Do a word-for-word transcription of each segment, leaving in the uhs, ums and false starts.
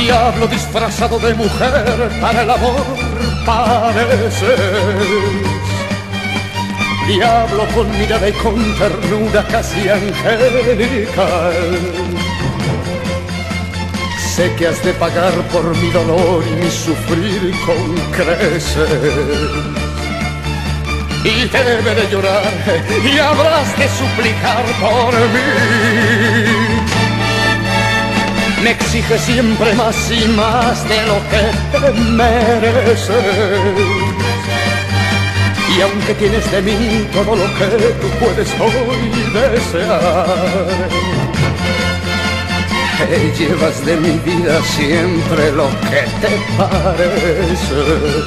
Diablo disfrazado de mujer, para el amor pareces. Diablo con mirada y con ternura casi angelical. Sé que has de pagar por mi dolor y mi sufrir con creces. Y debe de llorar y habrás de suplicar por mí. Me exige siempre más y más de lo que mereces. Y aunque tienes de mí todo lo que tú puedes hoy desear, te llevas de mi vida siempre lo que te parece.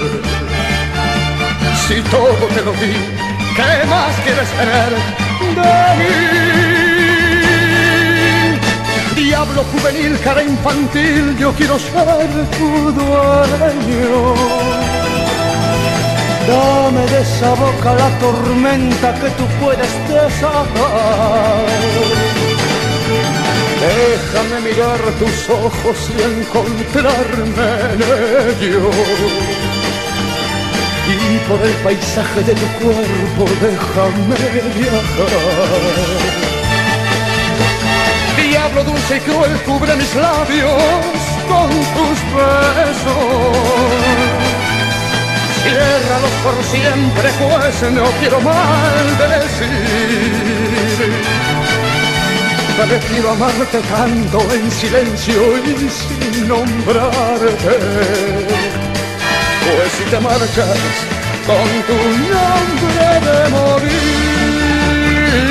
Si todo te lo di, ¿qué más quieres tener de mí? Diablo juvenil, cara infantil, yo quiero ser tu dueño. Dame de esa boca la tormenta que tú puedes desatar. Déjame mirar tus ojos y encontrarme en ellos. Y por el paisaje de tu cuerpo déjame viajar. Diablo dulce y cruel, cubre mis labios con tus besos. Ciérralos por siempre, pues no quiero maldecir. Prefiero amarte tanto en silencio y sin nombrarte. Pues si te marchas con tu nombre de morir.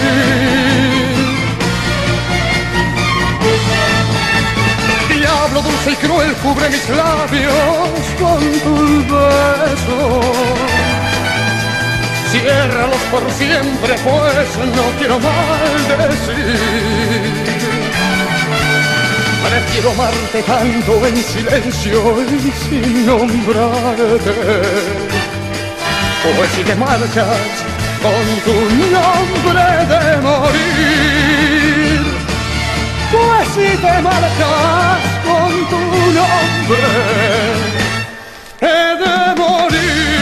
Diablo dulce y cruel, cubre mis labios con tus besos. Ciérralos por siempre, pues no quiero maldecir. Prefiero amarte tanto en silencio y sin nombrarte. Pues si te marchas con tu nombre de morir. Pues si te marchas con tu nombre he de morir.